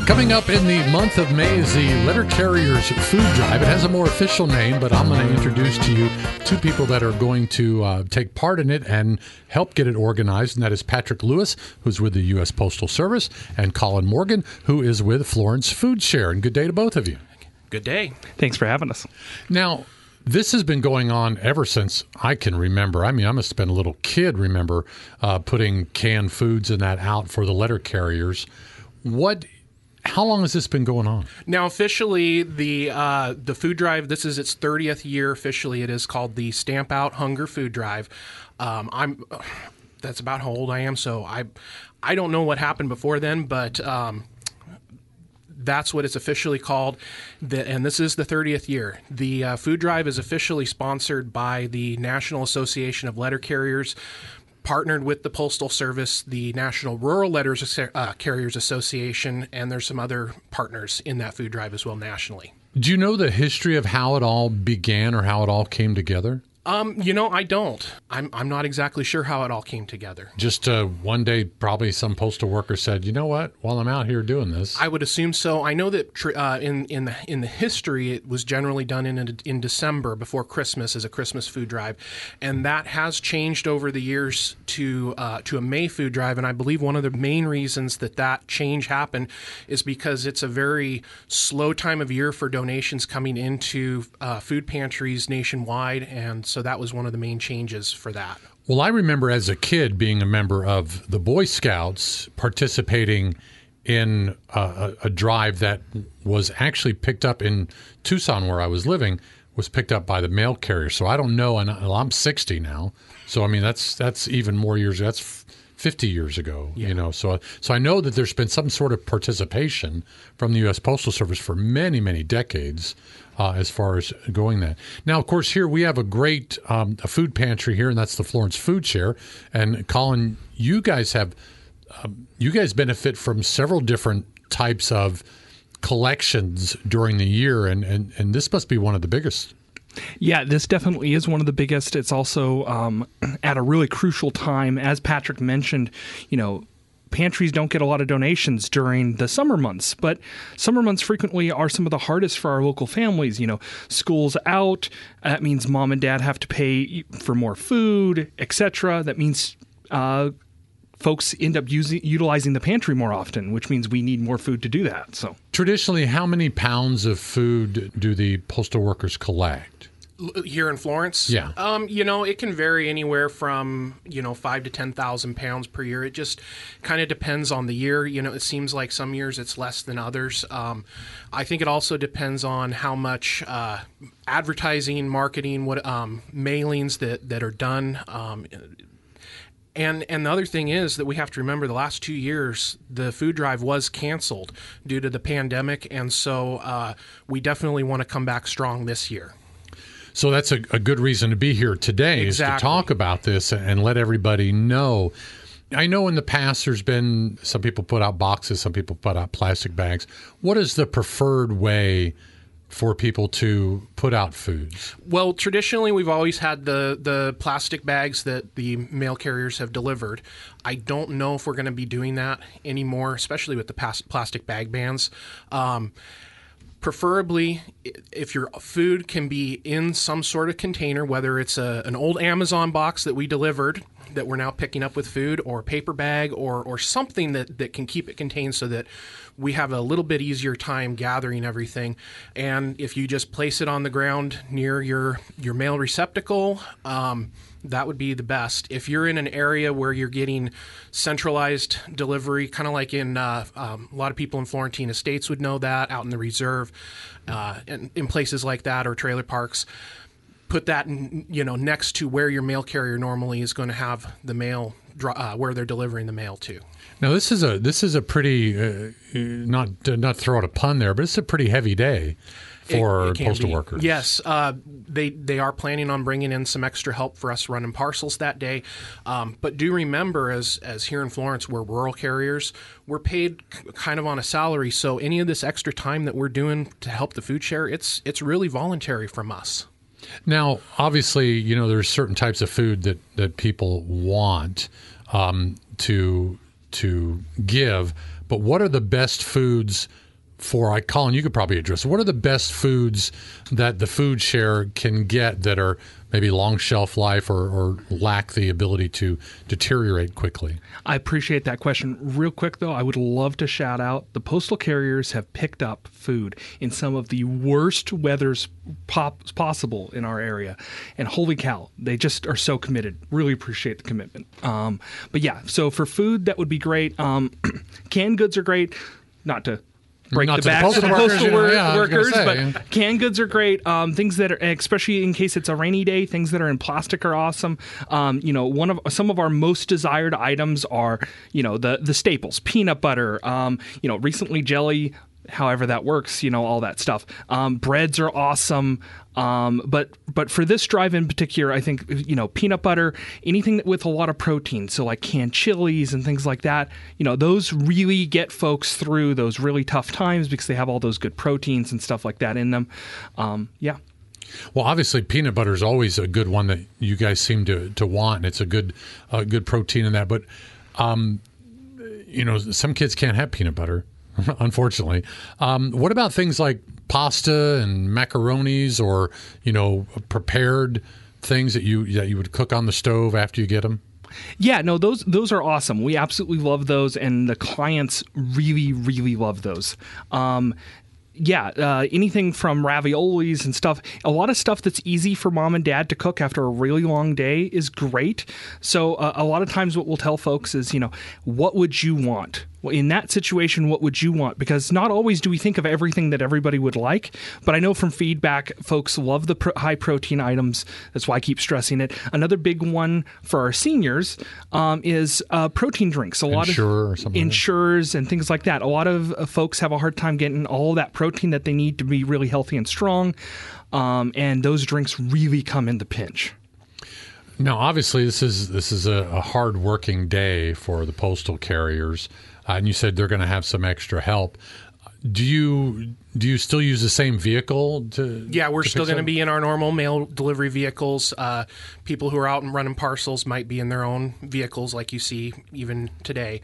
Coming up in the month of May is the Letter Carriers Food Drive. It has a more official name, but I'm going to introduce to you two people that are going to take part in it and help get it organized, and that is Patrick Lewis, who's with the U.S. Postal Service, and Colin Morgan, who is with Florence Food Share. And good day to both of you. Good day. Thanks for having us. Now, this has been going on ever since I can remember. I mean, I must have been a little kid, putting canned foods and that out for the letter carriers. How long has this been going on? Now, officially, the food drive, this is its 30th year. Officially, it is called the Stamp Out Hunger Food Drive. That's about how old I am, so I don't know what happened before then, but that's what it's officially called, and this is the 30th year. The food drive is officially sponsored by the National Association of Letter Carriers, partnered with the Postal Service, the National Rural Letters Carriers Association, and there's some other partners in that food drive as well nationally. Do you know the history of how it all began or how it all came together? I don't. I'm not exactly sure how it all came together. Just one day, probably some postal worker said, "You know what? While I'm out here doing this," I would assume so. I know that in the history, it was generally done in December before Christmas as a Christmas food drive, and that has changed over the years to a May food drive. And I believe one of the main reasons that change happened is because it's a very slow time of year for donations coming into food pantries nationwide, and so that was one of the main changes for that. Well, I remember as a kid being a member of the Boy Scouts, participating in a drive that was actually picked up in Tucson, where I was living, was picked up by the mail carrier. So I don't know, and I'm 60 now. So, I mean, that's even more years. That's 50 years ago, yeah. So I know that there's been some sort of participation from the U.S. Postal Service for many, many decades as far as going that. Now, of course, here we have a great a food pantry here, and that's the Florence Food Share. And Colin, you guys benefit from several different types of collections during the year, and this must be one of the biggest. Yeah, this definitely is one of the biggest. It's also at a really crucial time. As Patrick mentioned, pantries don't get a lot of donations during the summer months, but summer months frequently are some of the hardest for our local families. School's out. That means mom and dad have to pay for more food, etc. That means folks end up utilizing the pantry more often, which means we need more food to do that. So, traditionally, how many pounds of food do the postal workers collect? Here in Florence? Yeah. It can vary anywhere from, 5 to 10,000 pounds per year. It just kind of depends on the year. It seems like some years it's less than others. I think it also depends on how much advertising, marketing, what mailings that are done. And the other thing is that we have to remember the last 2 years, the food drive was canceled due to the pandemic. And so we definitely want to come back strong this year. So that's a good reason to be here today, exactly. Is to talk about this and let everybody know. I know in the past there's been some people put out boxes, some people put out plastic bags. What is the preferred way for people to put out foods? Well, traditionally, we've always had the plastic bags that the mail carriers have delivered. I don't know if we're going to be doing that anymore, especially with the plastic bag bans. Preferably, if your food can be in some sort of container, whether it's an old Amazon box that we delivered that we're now picking up with food, or a paper bag, or something that can keep it contained so that we have a little bit easier time gathering everything. And if you just place it on the ground near your mail receptacle, that would be the best. If you're in an area where you're getting centralized delivery, kind of like in a lot of people in Florentine Estates would know that, out in the reserve, and in places like that, or trailer parks, put that next to where your mail carrier normally is going to have the mail, where they're delivering the mail to. Now, this is a pretty not throw out a pun there, but it's a pretty heavy day for postal workers. Yes, they are planning on bringing in some extra help for us running parcels that day. But do remember, as here in Florence, we're rural carriers, we're paid kind of on a salary. So any of this extra time that we're doing to help the food share, it's really voluntary from us. Now, obviously, there's certain types of food that people want to to give. But what are the best foods for, Colin, you could probably address, what are the best foods that the food share can get that are maybe long shelf life or lack the ability to deteriorate quickly? I appreciate that question. Real quick, though, I would love to shout out the postal carriers have picked up food in some of the worst weathers possible in our area. And holy cow, they just are so committed. Really appreciate the commitment. But yeah, so for food, that would be great. Canned goods are great. Not to break the backs of the postal workers, but canned goods are great. Things that are, especially in case it's a rainy day, things that are in plastic are awesome. Some of our most desired items are, the staples, peanut butter, recently jelly, however that works, all that stuff. Breads are awesome. But for this drive in particular, I think, peanut butter, anything with a lot of protein. So like canned chilies and things like that, those really get folks through those really tough times because they have all those good proteins and stuff like that in them. Yeah. Well, obviously, peanut butter is always a good one that you guys seem to want. And it's a good protein in that. But, some kids can't have peanut butter, unfortunately. What about things like pasta and macaronis, or prepared things that you would cook on the stove after you get them? Yeah, no, those are awesome. We absolutely love those, and the clients really, really love those. Anything from raviolis and stuff. A lot of stuff that's easy for mom and dad to cook after a really long day is great. So a lot of times what we'll tell folks is, what would you want? Well, in that situation, what would you want? Because not always do we think of everything that everybody would like, but I know from feedback, folks love the high protein items. That's why I keep stressing it. Another big one for our seniors is protein drinks. A lot of Ensures and things like that. A lot of folks have a hard time getting all that protein that they need to be really healthy and strong, and those drinks really come in the pinch. Now, obviously, this is a hard working day for the postal carriers. And you said they're going to have some extra help. Do you still use the same vehicle to? Yeah, we're still going to be in our normal mail delivery vehicles. People who are out and running parcels might be in their own vehicles, like you see even today.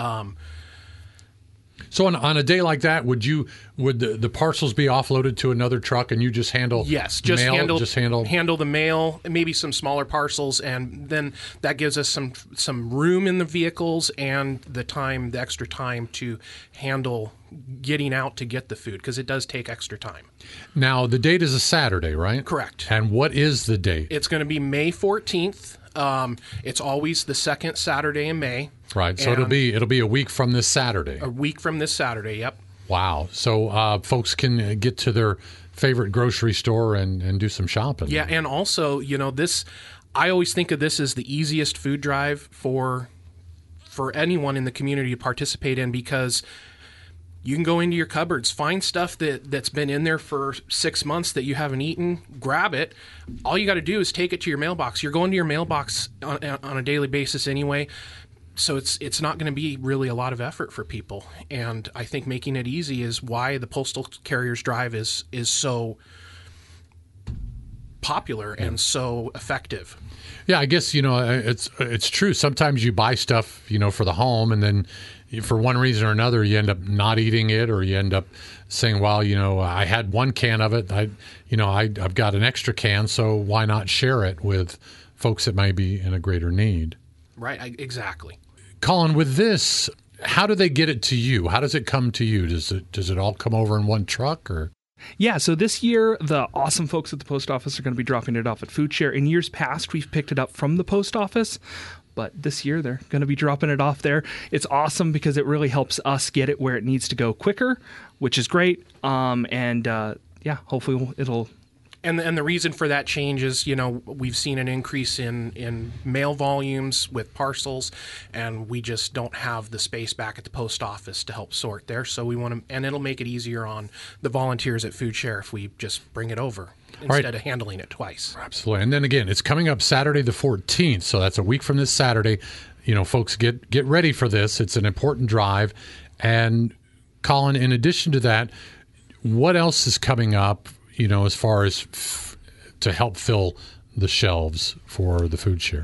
So on a day like that, would the parcels be offloaded to another truck and you just handle? Yes, handle the mail, maybe some smaller parcels, and then that gives us some room in the vehicles and the extra time to handle getting out to get the food, because it does take extra time. Now, the date is a Saturday, right? Correct. And what is the date? It's going to be May 14th. It's always the second Saturday in May. Right. So it'll be a week from this Saturday. A week from this Saturday, yep. Wow. So folks can get to their favorite grocery store and do some shopping. Yeah, and also, I always think of this as the easiest food drive for anyone in the community to participate in, because you can go into your cupboards, find stuff that's been in there for 6 months that you haven't eaten, grab it. All you got to do is take it to your mailbox. You're going to your mailbox on a daily basis anyway, so it's not going to be really a lot of effort for people. And I think making it easy is why the Postal Carriers Drive is so popular and so effective. Yeah, I guess it's true. Sometimes you buy stuff for the home, and then for one reason or another, you end up not eating it, or you end up saying, well, I had one can of it. I've got an extra can, so why not share it with folks that might be in a greater need? Right, exactly. Colin, with this, how do they get it to you? How does it come to you? Does it all come over in one truck, or? Yeah, so this year, the awesome folks at the post office are going to be dropping it off at Food Share. In years past, we've picked it up from the post office, but this year they're going to be dropping it off there. It's awesome because it really helps us get it where it needs to go quicker, which is great. Hopefully it'll... And the reason for that change is, we've seen an increase in mail volumes with parcels, and we just don't have the space back at the post office to help sort there. So we want to, and it'll make it easier on the volunteers at Food Share if we just bring it over instead of handling it twice. Absolutely. And then again, it's coming up Saturday the 14th, so that's a week from this Saturday. Folks, get ready for this. It's an important drive. And Colin, in addition to that, what else is coming up? As far as to help fill the shelves for the Food Share?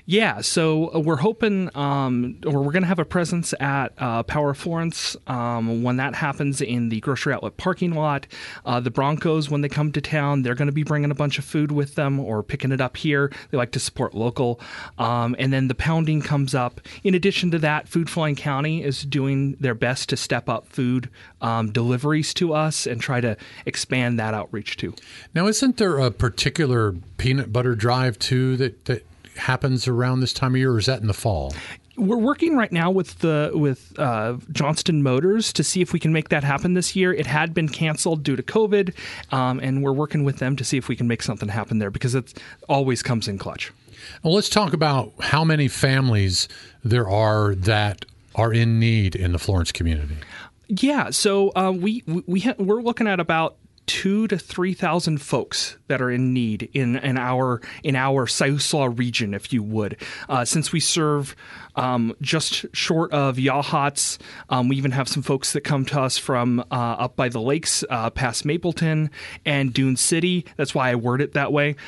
Yeah, so we're hoping, or we're going to have a presence at Power Florence when that happens in the grocery outlet parking lot. The Broncos, when they come to town, they're going to be bringing a bunch of food with them or picking it up here. They like to support local. And then the pounding comes up. In addition to that, Food Flying County is doing their best to step up food deliveries to us and try to expand that outreach too. Now, isn't there a particular peanut butter drive too that happens around this time of year, or is that in the fall? We're working right now with Johnston Motors to see if we can make that happen this year. It had been canceled due to COVID, and we're working with them to see if we can make something happen there because it always comes in clutch. Well, let's talk about how many families there are that are in need in the Florence community. Yeah, so we're looking at about 2,000 to 3,000 folks that are in need in our Siuslaw region, if you would. Since we serve just short of Yachats, we even have some folks that come to us from up by the lakes, past Mapleton and Dune City. That's why I word it that way.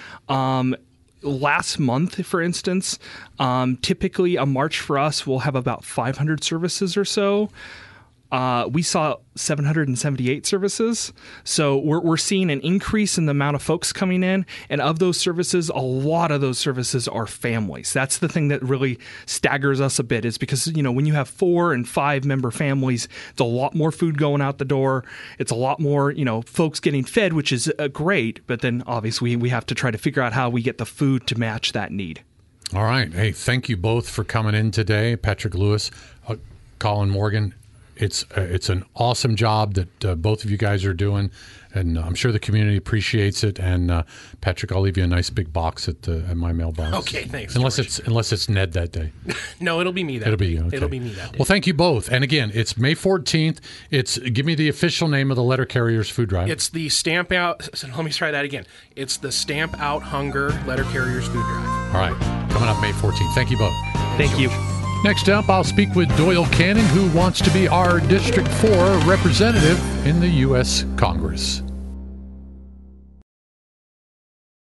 Last month, for instance, typically a march for us will have about 500 services or so. We saw 778 services. So we're seeing an increase in the amount of folks coming in. And of those services, a lot of those services are families. That's the thing that really staggers us a bit is because, when you have 4 and 5 member families, it's a lot more food going out the door. It's a lot more, folks getting fed, which is great. But then obviously we have to try to figure out how we get the food to match that need. All right. Hey, thank you both for coming in today. Patrick Lewis, Colin Morgan. It's an awesome job that both of you guys are doing, and I'm sure the community appreciates it. And Patrick, I'll leave you a nice big box at my mailbox. Okay, thanks. Unless George. it's Ned that day. No, it'll be me that day. It'll be you. Okay. It'll be me that day. Well, thank you both. And again, it's May 14th. Give me the official name of the Letter Carriers Food Drive. It's the Stamp Out. Let me try that again. It's the Stamp Out Hunger Letter Carriers Food Drive. All right, coming up May 14th. Thank you both. Thank you. Next up, I'll speak with Doyle Cannon, who wants to be our District 4 representative in the U.S. Congress.